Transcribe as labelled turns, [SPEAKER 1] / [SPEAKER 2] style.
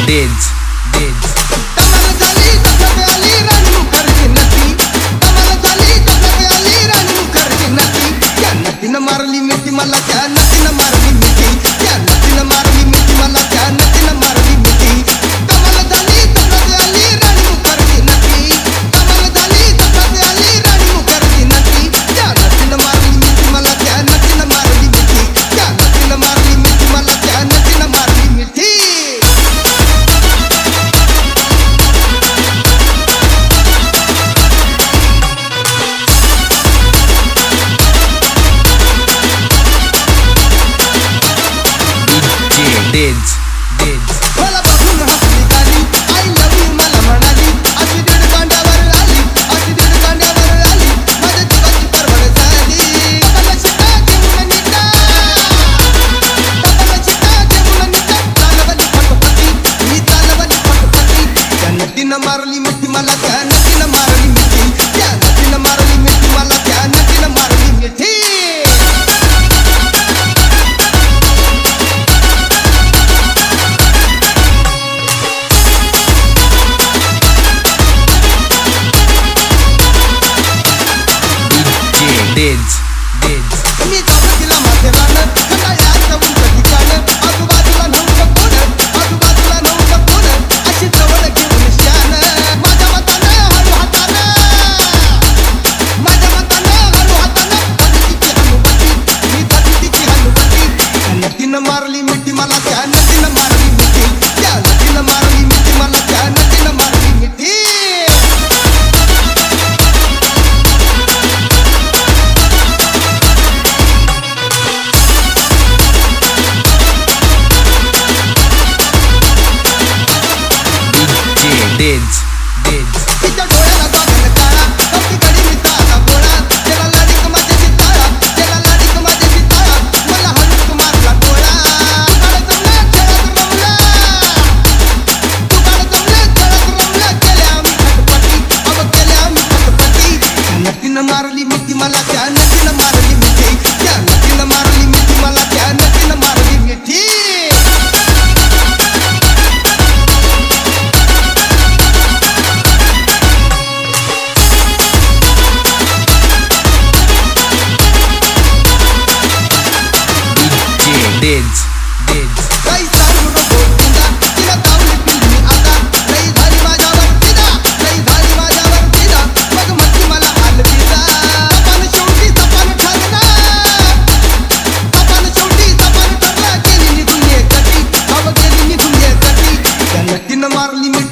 [SPEAKER 1] days days
[SPEAKER 2] कमाल झाली जगत आली राणी मुखर्जी नटी कमाल झाली जगत आली राणी मुखर्जी नटी त्या नटीनं मारली मिठी मला त्या नटीनं मारली मिठी त्या नटीनं मारली मिठी मला त्या नटीनं मारली मिठी कमाल झाली जगत आली राणी मुखर्जी नटी कमाल झाली जगत आली राणी मुखर्जी नटी त्या नटीनं मारली मिठी मला त्या नटीनं मारली मिठी त्या नटीनं मारली मिठी मला त्या नटीनं मारली मिठी
[SPEAKER 1] डेज डेज
[SPEAKER 2] मला बघून हसली गाली आय लव्ह यू मला म्हणाली अशी दीड कांड्यावर आली अशी दीड कांड्यावर आली माझ्या जीवाची परवड झाली डबल शिटा देऊन निघा डबल शिटा देऊन निघा चालवली फटफटी मी चालवली फटफटी त्या नटीनं मारली मिठी मला त्या नटीनं मारली मिठी त्या नटीनं मारली मिठी मला त्या नटीनं मारली मिठी
[SPEAKER 1] डेज डेज
[SPEAKER 2] मी दाबतीला माथेरान खंडाळ्याचं उंच ठिकाण आजूबाजूला नव्हतं कोण आजूबाजूला नव्हतं कोण अशी जवळ घेऊन शान माझ्या मतानं हळू हातानं माझ्या मतानं हळू हातानं धरली तिची हनुवटी मी धरली तिची हनुवटी त्या नटीनं मारली मिठी मला त्या नटीनं मारली मिठी त्या नटीनं मारली मिठी मला त्या नटीनं मारली मिठी
[SPEAKER 1] डेज डेज
[SPEAKER 2] तिच्या डोळ्याला बागल काळा कवटी कडी मिठाचा गोळा त्याला लाडीक माझ्याची ताळा त्याला लाडीक माझ्याची ताळा मला हनुक मारला डोळा तुकाड जमलं खेळत रमला तुकाड जमलं खेळत रमला केले आम्ही खटपटी अब केले आम्ही खटपटी त्या नटीनं मारली मिठी मला त्या नटीनं मारली मिठी त्या नटीनं मारली मिठी मला त्या नटीनं मारली मिठी
[SPEAKER 1] डेज डेज
[SPEAKER 2] काही सांगू नको तिला तिला तावली पिल्ली आता लई झाली माझ्यावर तिला लई झाली माझ्यावर तिला मग म्हणती मला हाल तिला जपान शेवटी जपान ठरलं जपान शेवटी जपान ठरलं गेली निघून ये कटी गेली निघून ये कटी त्या नटीनं मारली मिठी